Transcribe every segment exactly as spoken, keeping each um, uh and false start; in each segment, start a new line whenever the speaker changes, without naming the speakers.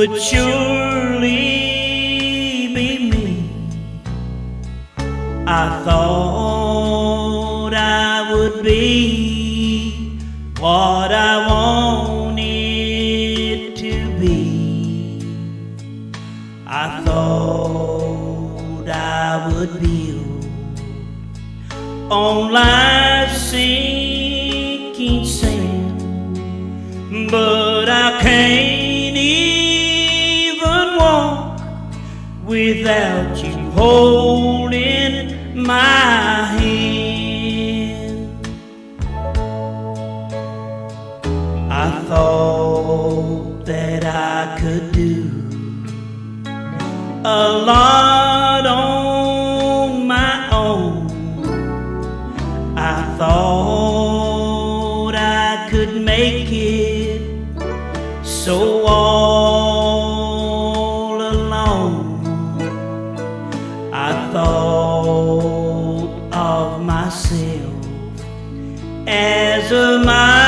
would surely be me. I thought I would be what I wanted to be. I thought I would build on life's sinking sand, but I can't even walk without you holding my hand. I thought that I could do a lot on my own. I thought I could make it so all alone. I thought of myself as a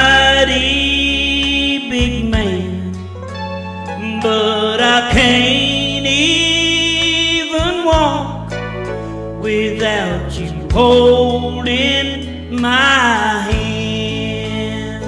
mighty big man, but I can't even walk without you holding my hand.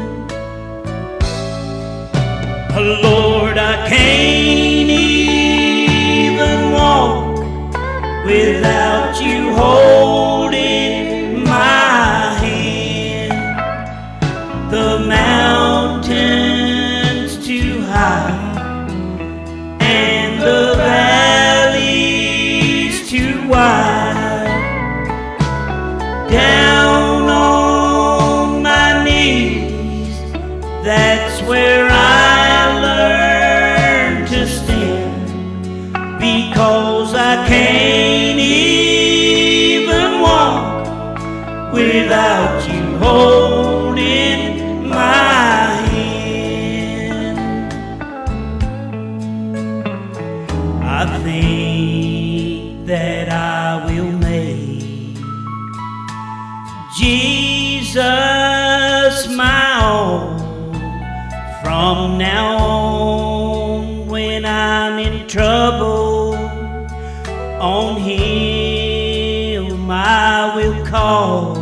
Lord, I can't even walk without you holding my hand. The mountain's too high and the valley's too wide. Down on my knees, that's where I learn to stand, because I can't even walk without you holding my hand. I think that I will make Jesus my all from now on. When I'm in trouble, on Him I will call.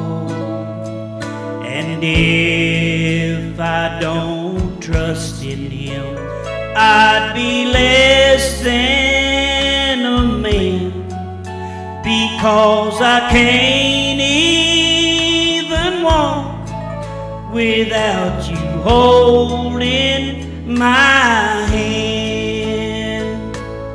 And if I don't trust in Him, I'd be less than a man, because I can't even walk without you holding my hand.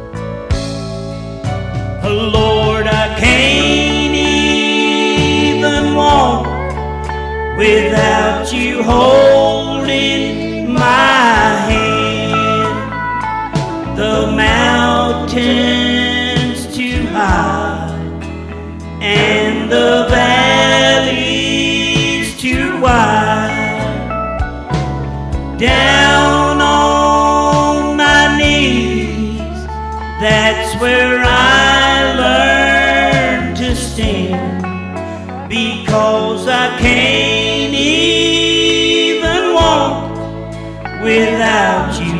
Lord, I can't even walk without you holding my hand. The mountain's too high and the valley's too wide. Down on my knees, that's where I learn to stand, because I can't even walk without you